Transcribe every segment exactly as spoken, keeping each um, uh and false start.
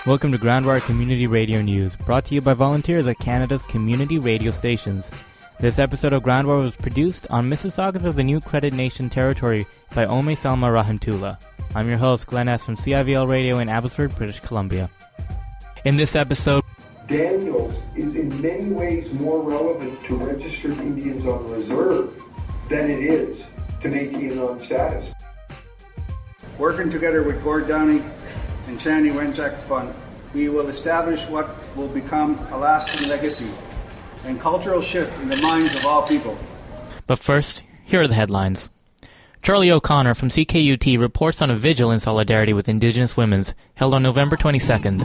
Welcome to Groundwire Community Radio News, brought to you by volunteers at Canada's community radio stations. This episode of Groundwire was produced on Mississaugas of the New Credit Nation territory by Ome Salma Rahimtullah. I'm your host, Glenn S. from C I V L Radio in Abbotsford, British Columbia. In this episode, Daniels is in many ways more relevant to registered Indians on reserve than it is to Métis on status. Working together with Gord Downey and Chani Wenjak's Fund, we will establish what will become a lasting legacy and cultural shift in the minds of all people. But first, here are the headlines. Charlie O'Connor from C K U T reports on a vigil in solidarity with Indigenous women held on November twenty-second.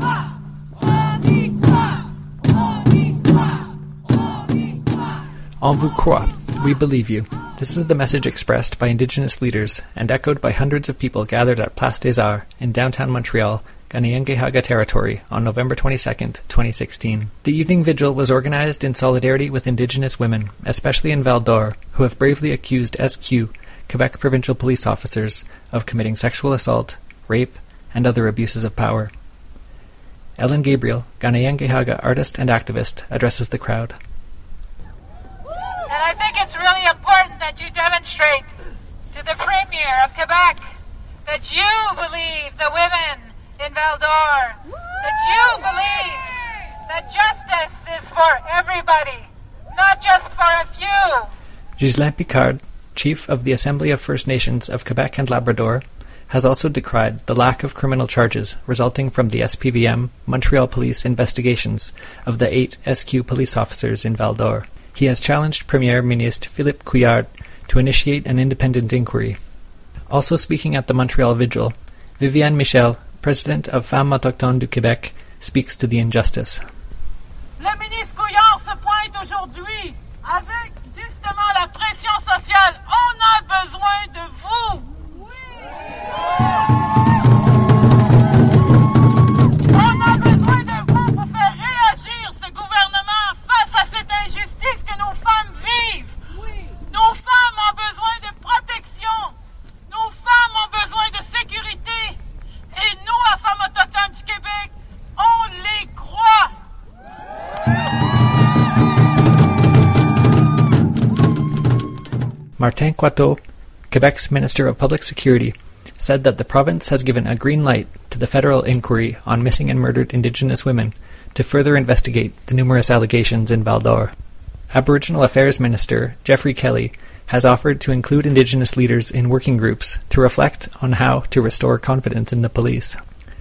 On vous croit, we believe you. This is the message expressed by Indigenous leaders and echoed by hundreds of people gathered at Place des Arts in downtown Montreal, Kanien'kehá:ka territory on November twenty-second, twenty sixteen. The evening vigil was organized in solidarity with Indigenous women, especially in Val-d'Or, who have bravely accused S Q, Quebec provincial police officers, of committing sexual assault, rape, and other abuses of power. Ellen Gabriel, Kanien'kehá:ka artist and activist, addresses the crowd. And I think it's really important that you demonstrate to the Premier of Quebec that you believe the women in Val-d'Or, that you believe that justice is for everybody, not just for a few. Ghislain Picard, Chief of the Assembly of First Nations of Quebec and Labrador, has also decried the lack of criminal charges resulting from the S P V M Montreal Police investigations of the eight S Q police officers in Val-d'Or. He has challenged Premier Ministre Philippe Couillard to initiate an independent inquiry. Also speaking at the Montreal Vigil, Viviane Michel, President of Femmes Autochtones du Québec, speaks to the injustice. Le ministre Couillard se pointe aujourd'hui avec justement la pression sociale. On a besoin de vous. On a besoin de vous pour faire réagir ce gouvernement face à cette injustice que nos femmes vivent. Nos femmes ont besoin de protection. Nos femmes ont besoin de sécurité. Et nous, à Femmes autochtones du Québec, on les croit. Martin Coiteau, Quebec's Minister of Public Security, said that the province has given a green light to the federal inquiry on missing and murdered Indigenous women to further investigate the numerous allegations in Val-d'Or. Aboriginal Affairs Minister Jeffrey Kelly has offered to include Indigenous leaders in working groups to reflect on how to restore confidence in the police.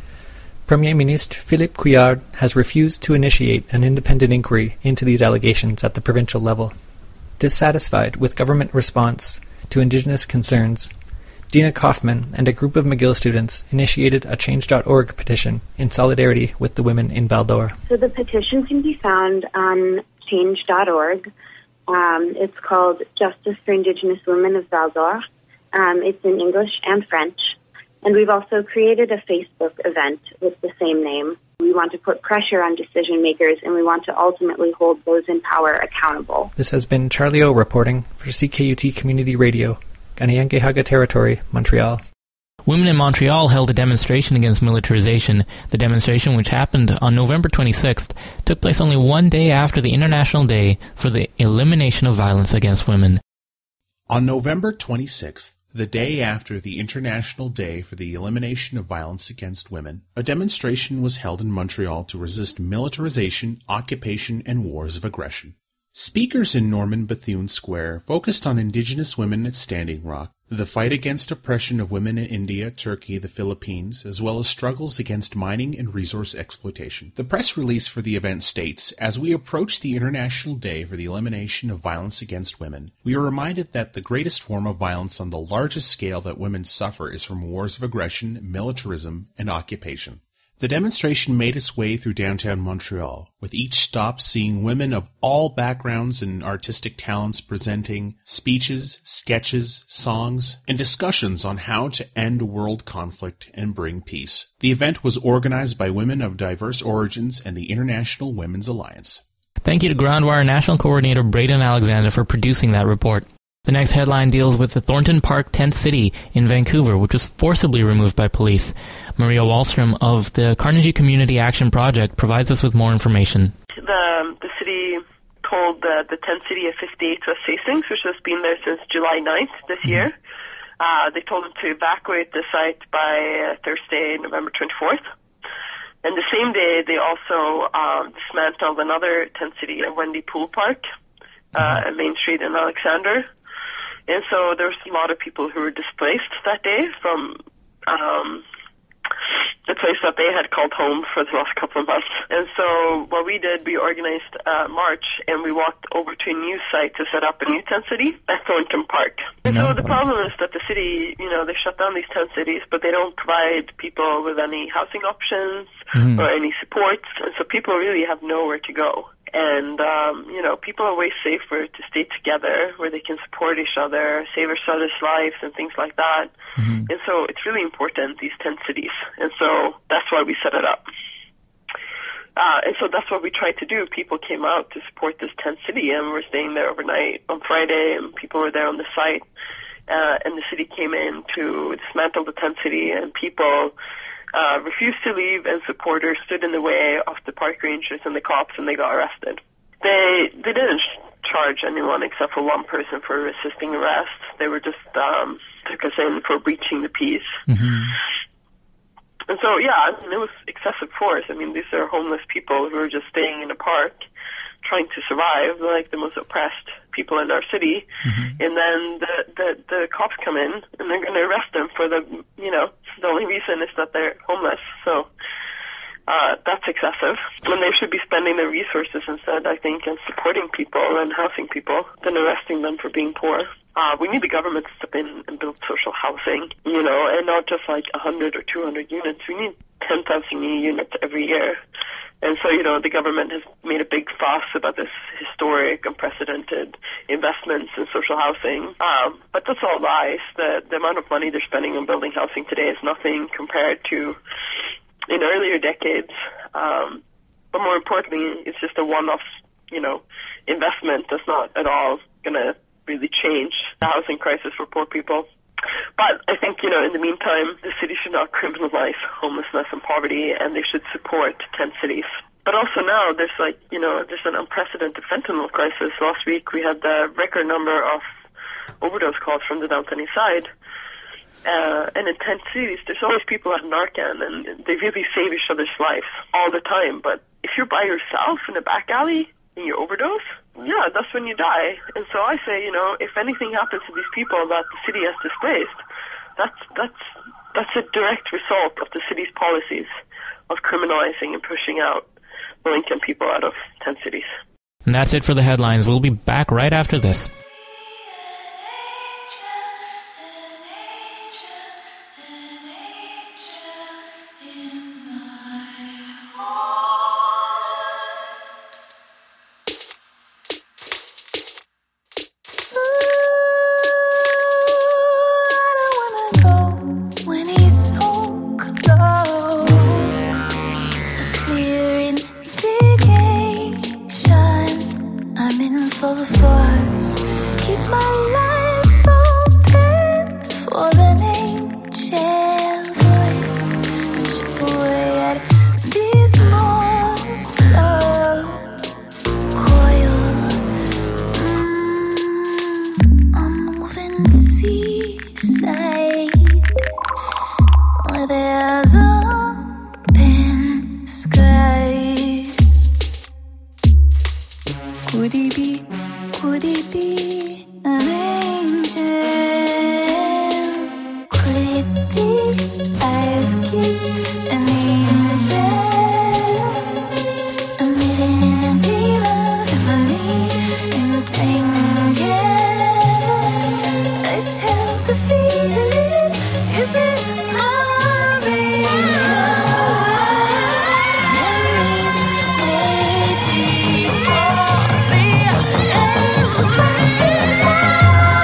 Premier Ministre Philippe Couillard has refused to initiate an independent inquiry into these allegations at the provincial level. Dissatisfied with government response to Indigenous concerns, Dina Kaufman and a group of McGill students initiated a change dot org petition in solidarity with the women in Val-d'Or. So the petition can be found on change dot org. Um, it's called Justice for Indigenous Women of Val-d'Or. Um, it's in English and French. And we've also created a Facebook event with the same name. We want to put pressure on decision makers, and we want to ultimately hold those in power accountable. This has been Charlie O reporting for C K U T Community Radio, Kanien'kehá:ka Territory, Montreal. Women in Montreal held a demonstration against militarization. The demonstration, which happened on November twenty-sixth, took place only one day after the International Day for the Elimination of Violence Against Women. On November twenty-sixth, the day after the International Day for the Elimination of Violence Against Women, a demonstration was held in Montreal to resist militarization, occupation, and wars of aggression. Speakers in Norman Bethune Square focused on Indigenous women at Standing Rock, the fight against oppression of women in India, Turkey, the Philippines, as well as struggles against mining and resource exploitation. The press release for the event states, as we approach the International Day for the Elimination of Violence Against Women, we are reminded that the greatest form of violence on the largest scale that women suffer is from wars of aggression, militarism, and occupation. The demonstration made its way through downtown Montreal, with each stop seeing women of all backgrounds and artistic talents presenting speeches, sketches, songs, and discussions on how to end world conflict and bring peace. The event was organized by women of diverse origins and the International Women's Alliance. Thank you to Groundwire National Coordinator Braden Alexander for producing that report. The next headline deals with the Thornton Park tent city in Vancouver, which was forcibly removed by police. Maria Wallstrom of the Carnegie Community Action Project provides us with more information. The, the city told the, the tent city of fifty-eight West Hastings, which has been there since July ninth this mm-hmm. year, uh, they told them to evacuate the site by uh, Thursday, November twenty-fourth. And the same day, they also um, dismantled another tent city at Wendy Pool Park, uh, at Main Street in Alexander. And so there was a lot of people who were displaced that day from um, the place that they had called home for the last couple of months. And so what we did, we organized a march, and we walked over to a new site to set up a new tent city at Thornton Park. And so the problem is that the city, you know, they shut down these tent cities, but they don't provide people with any housing options mm. or any supports. And so people really have nowhere to go. And, um, you know, people are way safer to stay together where they can support each other, save each other's lives and things like that. Mm-hmm. And so it's really important, these tent cities. And so that's why we set it up. Uh, and so that's what we tried to do. People came out to support this tent city, and we were staying there overnight on Friday, and people were there on the site. Uh, and the city came in to dismantle the tent city, and people Uh, refused to leave, and supporters stood in the way of the park rangers and the cops, and they got arrested. They they didn't charge anyone except for one person for resisting arrest. They were just um, took us in for breaching the peace. Mm-hmm. And so, yeah, I mean, it was excessive force. I mean, these are homeless people who are just staying in a park, trying to survive, like the most oppressed people in our city. Mm-hmm. And then the, the the cops come in, and they're going to arrest them for the, you know, the only reason is that they're homeless. So uh, that's excessive. When they should be spending their resources instead, I think, in supporting people and housing people than arresting them for being poor. Uh, we need the government to step in and build social housing, you know, and not just like one hundred or two hundred units. We need ten thousand new units every year. And so, you know, the government has made a big fuss about this historic, unprecedented investments in social housing. Um, but that's all lies. The, the amount of money they're spending on building housing today is nothing compared to in earlier decades. Um, but more importantly, it's just a one-off, you know, investment that's not at all going to really change the housing crisis for poor people. But I think, you know, in the meantime, the city should not criminalize homelessness and poverty, and they should support tent cities. But also now, there's like, you know, there's an unprecedented fentanyl crisis. Last week, we had the record number of overdose calls from the downtown east side. Uh, and in tent cities, there's always people at Narcan, and they really save each other's lives all the time. But if you're by yourself in a back alley and you overdose, yeah, that's when you die. And so I say, you know, if anything happens to these people that the city has displaced, that's that's that's a direct result of the city's policies of criminalizing and pushing out low-income people out of tent cities. And that's it for the headlines. We'll be back right after this. Bye.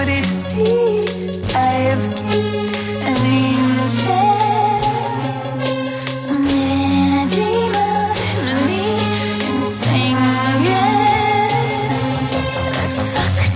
would it be? I have kissed an angel. I'm living in a dream of me and singing. I fucked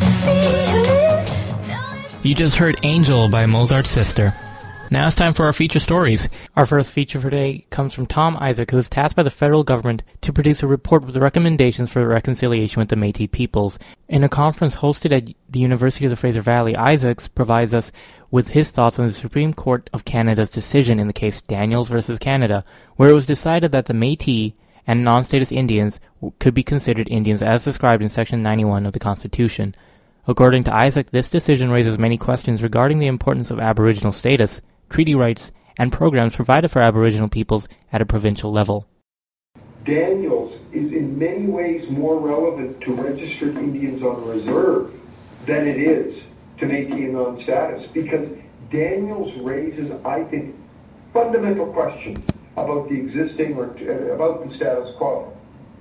a feeling. You just heard Angel by Mozart's Sister. Now it's time for our feature stories. Our first feature for today comes from Tom Isaac, who is tasked by the federal government to produce a report with recommendations for reconciliation with the Métis peoples. In a conference hosted at the University of the Fraser Valley, Isaacs provides us with his thoughts on the Supreme Court of Canada's decision in the case Daniels versus Canada, where it was decided that the Métis and non-status Indians could be considered Indians as described in Section ninety-one of the Constitution. According to Isaac, this decision raises many questions regarding the importance of Aboriginal status, treaty rights, and programs provided for Aboriginal peoples at a provincial level. Daniels is in many ways more relevant to registered Indians on reserve than it is to Métis and non-status, because Daniels raises, I think, fundamental questions about the existing or uh, about the status quo.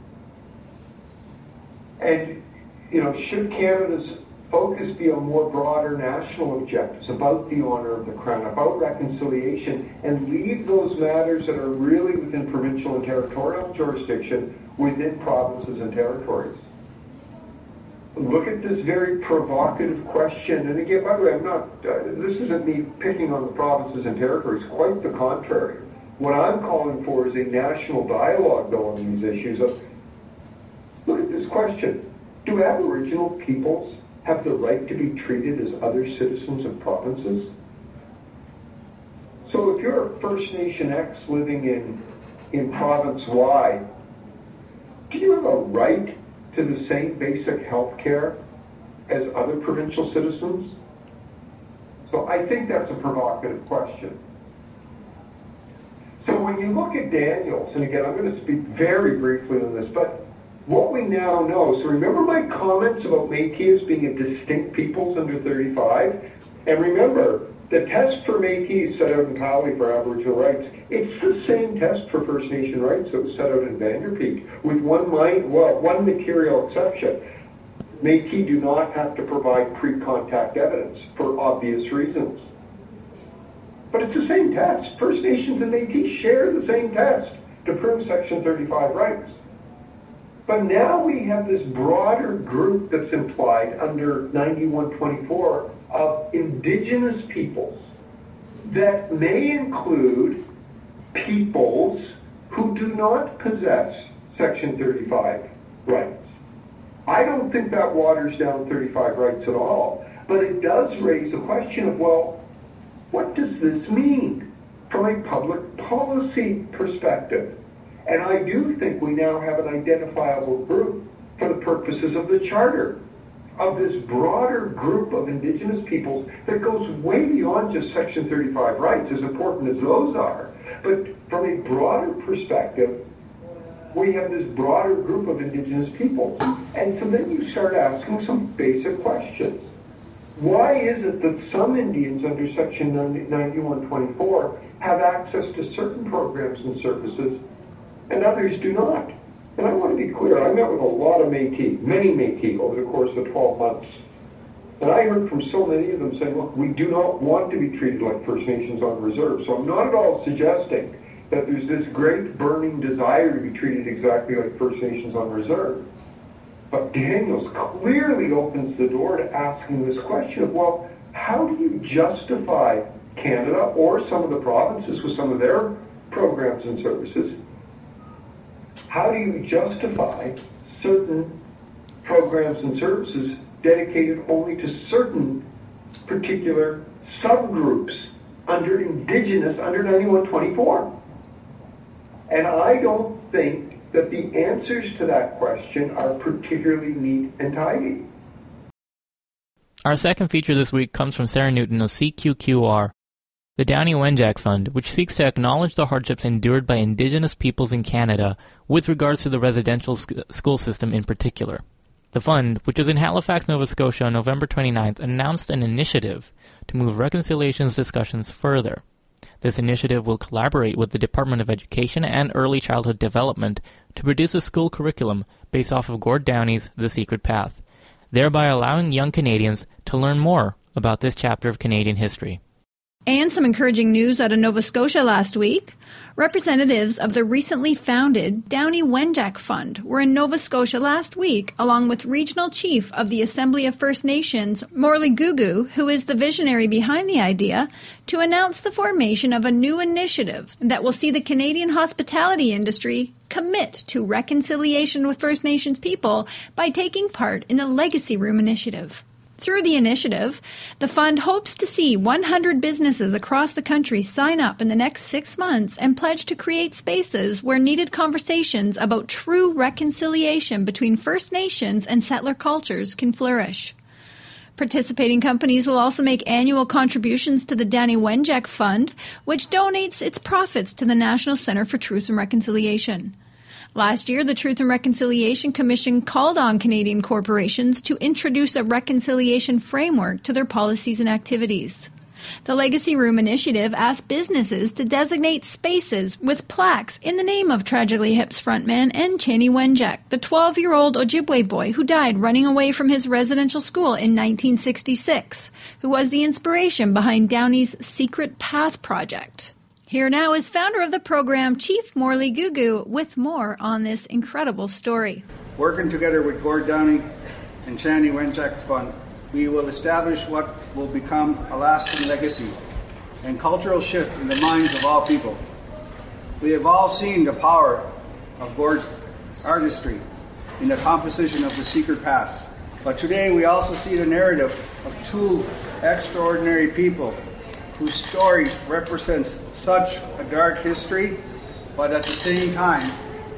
And, you know, should Canada's focus be on more broader national objectives about the honor of the Crown, about reconciliation, and leave those matters that are really within provincial and territorial jurisdiction within provinces and territories? Look at this very provocative question. And again, by the way, I'm not, uh, this isn't me picking on the provinces and territories, quite the contrary. What I'm calling for is a national dialogue, though, on these issues of, look at this question. Do Aboriginal peoples have the right to be treated as other citizens of provinces? So if you're a First Nation X living in, in Province Y, do you have a right to the same basic health care as other provincial citizens? So I think that's a provocative question. So when you look at Daniels, and again, I'm going to speak very briefly on this, but what we now know, so remember my comments about Métis as being a distinct peoples under thirty-five? And remember, the test for Métis set out in Powley for Aboriginal rights, it's the same test for First Nation rights that was set out in Vanderpeek, with one mind, well, one material exception. Métis do not have to provide pre-contact evidence for obvious reasons. But it's the same test. First Nations and Métis share the same test to prove Section thirty-five rights. But now we have this broader group that's implied under ninety-one twenty-four of Indigenous peoples that may include peoples who do not possess Section thirty-five rights. I don't think that waters down thirty-five rights at all, but it does raise the question of, well, what does this mean from a public policy perspective? And I do think we now have an identifiable group for the purposes of the Charter, of this broader group of Indigenous peoples that goes way beyond just Section thirty-five rights, as important as those are. But from a broader perspective, we have this broader group of Indigenous peoples. And so then you start asking some basic questions. Why is it that some Indians under Section ninety-one twenty-four have access to certain programs and services and others do not? And I want to be clear, I met with a lot of Métis, many Métis, over the course of twelve months. And I heard from so many of them saying, look, we do not want to be treated like First Nations on reserve. So I'm not at all suggesting that there's this great burning desire to be treated exactly like First Nations on reserve. But Daniels clearly opens the door to asking this question of, well, how do you justify Canada or some of the provinces with some of their programs and services? How do you justify certain programs and services dedicated only to certain particular subgroups under Indigenous, under ninety-one twenty-four? And I don't think that the answers to that question are particularly neat and tidy. Our second feature this week comes from Sarah Newton of C Q Q R, the Downie Wenjack Fund, which seeks to acknowledge the hardships endured by Indigenous peoples in Canada with regards to the residential sc- school system in particular. The fund, which was in Halifax, Nova Scotia on November twenty-ninth, announced an initiative to move reconciliations discussions further. This initiative will collaborate with the Department of Education and Early Childhood Development to produce a school curriculum based off of Gord Downie's The Secret Path. thereby allowing young Canadians to learn more about this chapter of Canadian history. And some encouraging news out of Nova Scotia last week. Representatives of the recently founded Downie Wenjack Fund were in Nova Scotia last week, along with Regional Chief of the Assembly of First Nations, Morley Gugu, who is the visionary behind the idea, to announce the formation of a new initiative that will see the Canadian hospitality industry commit to reconciliation with First Nations people by taking part in the Legacy Room Initiative. Through the initiative, the fund hopes to see one hundred businesses across the country sign up in the next six months and pledge to create spaces where needed conversations about true reconciliation between First Nations and settler cultures can flourish. Participating companies will also make annual contributions to the Downie Wenjack Fund, which donates its profits to the National Centre for Truth and Reconciliation. Last year, the Truth and Reconciliation Commission called on Canadian corporations to introduce a reconciliation framework to their policies and activities. The Legacy Room Initiative asked businesses to designate spaces with plaques in the name of Tragically Hip's frontman Nchanny Wenjack, the twelve-year-old Ojibwe boy who died running away from his residential school in nineteen sixty-six, who was the inspiration behind Downie's Secret Path project. Here now is founder of the program, Chief Morley Gugu, with more on this incredible story. Working together with Gord Downie and Nchanny Wenjack's Fund, we will establish what will become a lasting legacy and cultural shift in the minds of all people. We have all seen the power of Gord's artistry in the composition of the Secret Path. But today we also see the narrative of two extraordinary people whose story represents such a dark history, but at the same time,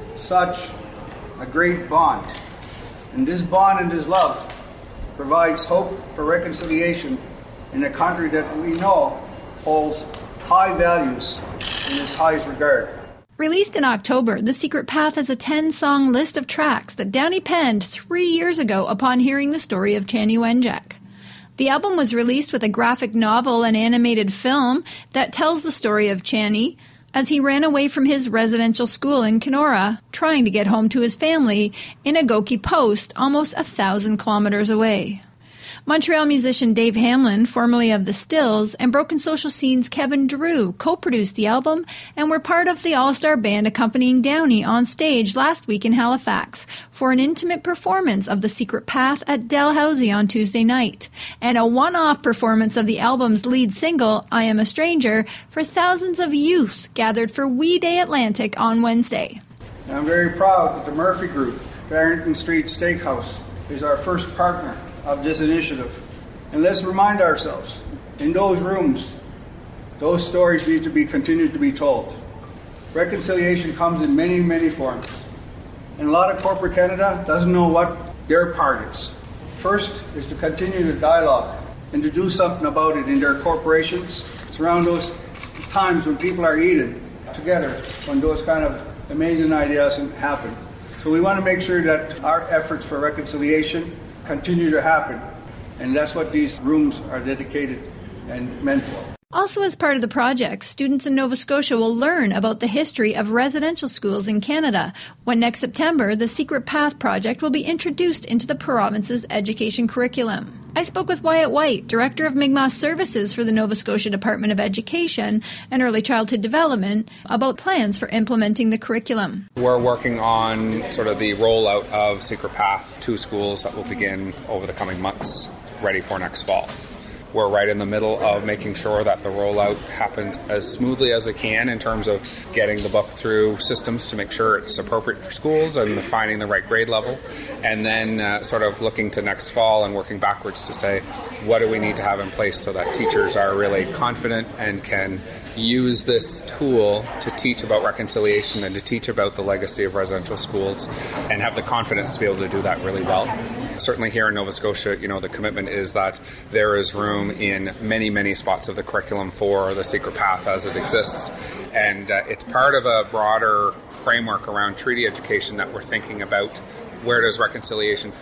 such a great bond. And this bond and this love provides hope for reconciliation in a country that we know holds high values in its highest regard. Released in October, The Secret Path is a ten-song list of tracks that Downie penned three years ago upon hearing the story of Nchanny Wenjack. The album was released with a graphic novel and animated film that tells the story of Nchanny as he ran away from his residential school in Kenora, trying to get home to his family in Agoki Post, almost a thousand kilometers away. Montreal musician Dave Hamlin, formerly of The Stills, and Broken Social Scene's Kevin Drew co-produced the album and were part of the all-star band accompanying Downie on stage last week in Halifax for an intimate performance of The Secret Path at Dalhousie on Tuesday night, and a one-off performance of the album's lead single, I Am a Stranger, for thousands of youth gathered for Wee Day Atlantic on Wednesday. I'm very proud that the Murphy Group, Barrington Street Steakhouse, is our first partner of this initiative. And let's remind ourselves, in those rooms, those stories need to be continued to be told. Reconciliation comes in many, many forms. And a lot of corporate Canada doesn't know what their part is. First is to continue the dialogue and to do something about it in their corporations. It's around those times when people are eating together, when those kind of amazing ideas happen. So we want to make sure that our efforts for reconciliation continue to happen. And that's what these rooms are dedicated and meant for. Also as part of the project, students in Nova Scotia will learn about the history of residential schools in Canada, when next September the Secret Path project will be introduced into the province's education curriculum. I spoke with Wyatt White, Director of Mi'kmaq Services for the Nova Scotia Department of Education and Early Childhood Development, about plans for implementing the curriculum. We're working on sort of the rollout of Secret Path to schools that will begin over the coming months, ready for next fall. We're right in the middle of making sure that the rollout happens as smoothly as it can in terms of getting the book through systems to make sure it's appropriate for schools and finding the right grade level, and then uh, sort of looking to next fall and working backwards to say, what do we need to have in place so that teachers are really confident and can use this tool to teach about reconciliation and to teach about the legacy of residential schools and have the confidence to be able to do that really well. Certainly here in Nova Scotia, you know, the commitment is that there is room in many, many spots of the curriculum for the Secret Path as it exists. And uh, it's part of a broader framework around treaty education that we're thinking about. Where does reconciliation fit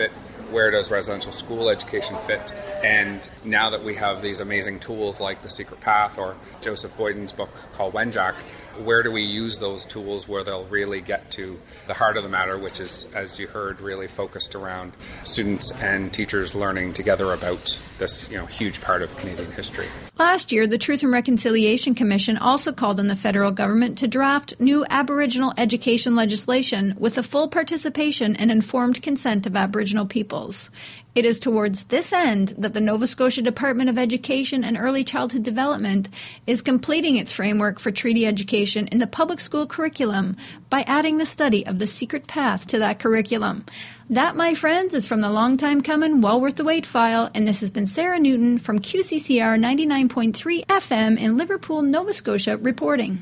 where does residential school education fit? And now that we have these amazing tools like The Secret Path or Joseph Boyden's book called Wenjack, where do we use those tools where they'll really get to the heart of the matter, which is, as you heard, really focused around students and teachers learning together about this, you know, huge part of Canadian history. Last year, the Truth and Reconciliation Commission also called on the federal government to draft new Aboriginal education legislation with the full participation and informed consent of Aboriginal peoples. It is towards this end that the Nova Scotia Department of Education and Early Childhood Development is completing its framework for treaty education in the public school curriculum by adding the study of the secret path to that curriculum. That, my friends, is from the long time coming, well worth the wait file, and this has been Sarah Newton from Q C C R ninety-nine point three F M in Liverpool, Nova Scotia, reporting.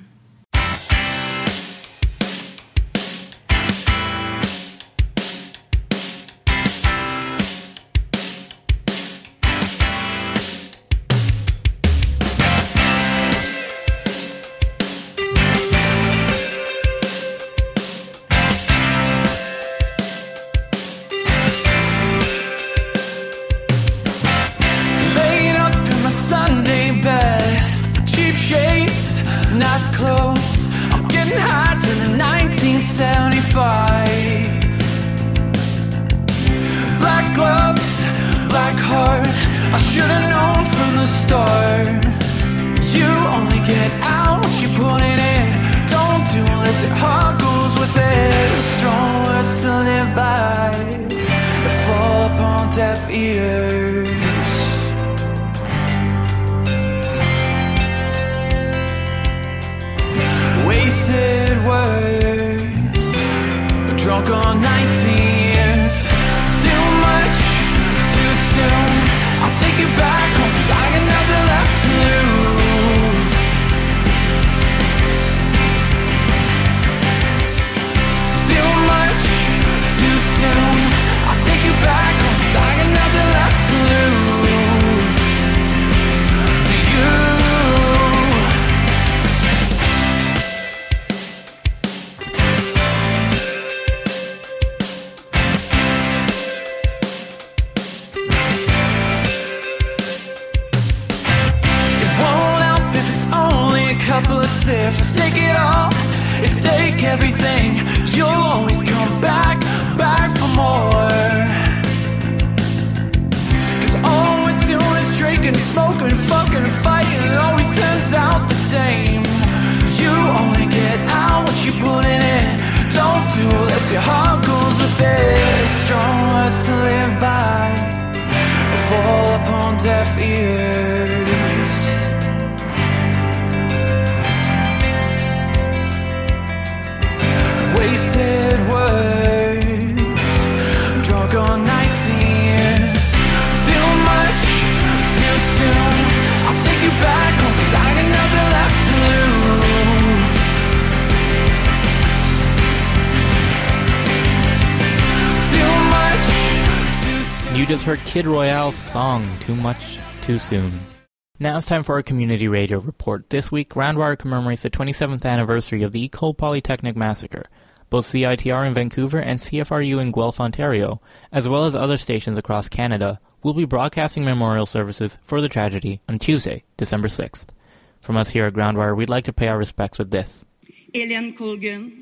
You just heard Kid Royale's song, Too Much, Too Soon. Now it's time for our community radio report. This week, Groundwire commemorates the twenty-seventh anniversary of the Ecole Polytechnic Massacre. Both C I T R in Vancouver and C F R U in Guelph, Ontario, as well as other stations across Canada, will be broadcasting memorial services for the tragedy on Tuesday, December sixth. From us here at Groundwire, we'd like to pay our respects with this. Hélène Colgan,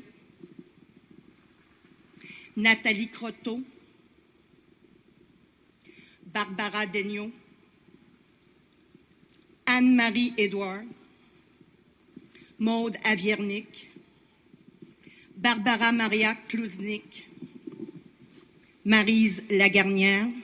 Nathalie Croteau, Barbara Daigneault, Anne-Marie Édouard, Maude Aviernik, Barbara Maria Kluznik, Maryse Lagarnière,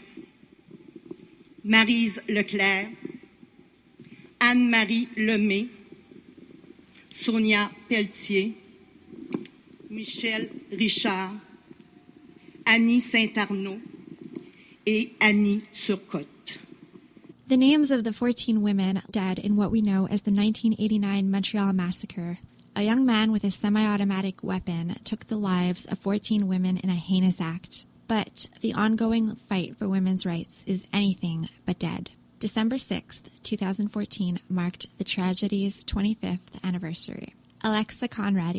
Maryse Leclerc, Anne-Marie Lemay, Sonia Pelletier, Michel Richard, Annie Saint-Arnaud, et Annie Turcotte. The names of the fourteen women dead in what we know as the nineteen eighty-nine Montreal Massacre. A young man with a semi-automatic weapon took the lives of fourteen women in a heinous act. But the ongoing fight for women's rights is anything but dead. December sixth, twenty fourteen marked the tragedy's twenty-fifth anniversary. Alexa Conradi,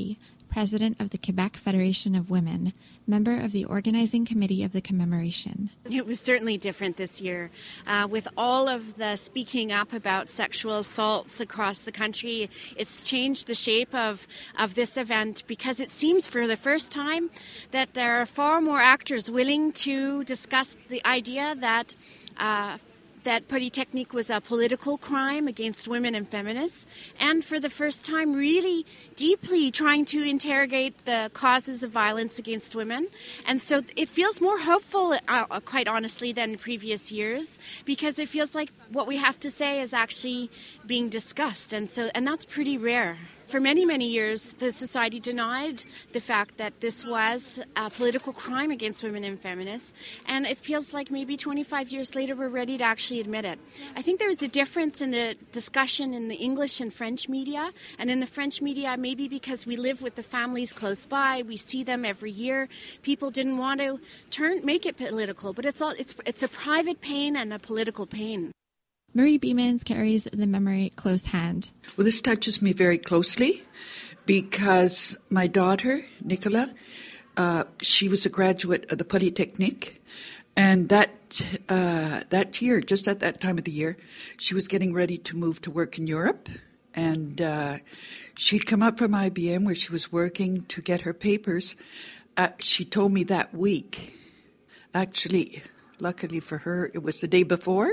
president of the Quebec Federation of Women, member of the organizing committee of the commemoration. It was certainly different this year. Uh, with all of the speaking up about sexual assaults across the country, it's changed the shape of, of this event because it seems for the first time that there are far more actors willing to discuss the idea that uh, that Polytechnique was a political crime against women and feminists, and for the first time really deeply trying to interrogate the causes of violence against women. And so it feels more hopeful, uh, quite honestly, than previous years, because it feels like what we have to say is actually being discussed, and so and that's pretty rare. For many, many years, the society denied the fact that this was a political crime against women and feminists, and it feels like maybe twenty-five years later we're ready to actually admit it. I think there's a difference in the discussion in the English and French media, and in the French media, maybe because we live with the families close by, we see them every year, people didn't want to turn make it political, but it's all it's it's a private pain and a political pain. Marie Beemans carries the memory close hand. Well, this touches me very closely because my daughter, Nicola, uh, she was a graduate of the Polytechnique, and that uh, that year, just at that time of the year, she was getting ready to move to work in Europe, and uh, she'd come up from I B M where she was working to get her papers. Uh, she told me that week. Actually, luckily for her, it was the day before.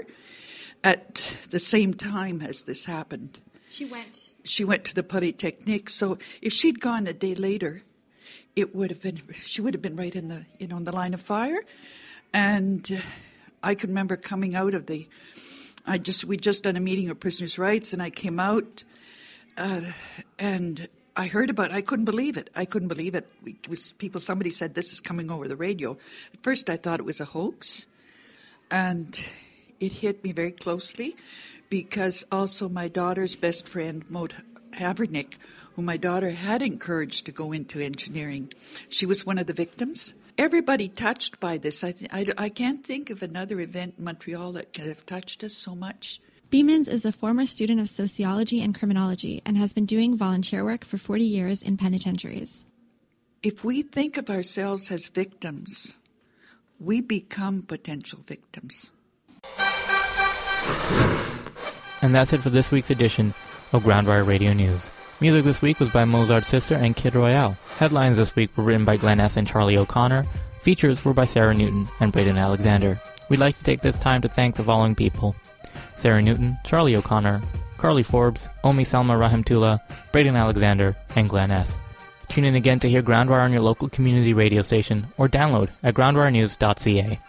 At the same time as this happened. She went. She went to the Polytechnique. So if she'd gone a day later, it would have been. She would have been right in the you know in the line of fire. And uh, I can remember coming out of the. I just we just done a meeting of prisoners' rights, and I came out, uh, and I heard about it. I couldn't believe it. I couldn't believe it. It was people. Somebody said this is coming over the radio. At first, I thought it was a hoax, and it hit me very closely because also my daughter's best friend, Maud Havernick, who my daughter had encouraged to go into engineering, she was one of the victims. Everybody touched by this. I, th- I, I can't think of another event in Montreal that could have touched us so much. Beemans is a former student of sociology and criminology and has been doing volunteer work for forty years in penitentiaries. If we think of ourselves as victims, we become potential victims. And that's it for this week's edition of Groundwire Radio News. Music this week was by Mozart's Sister and Kid Royale. Headlines this week were written by Glenn S. and Charlie O'Connor. Features were by Sarah Newton and Braden Alexander. We'd like to take this time to thank the following people: Sarah Newton, Charlie O'Connor, Carly Forbes, Omi Salma Rahimtullah, Braden Alexander, and Glenn S. Tune in again to hear Groundwire on your local community radio station or download at groundwire news dot c a.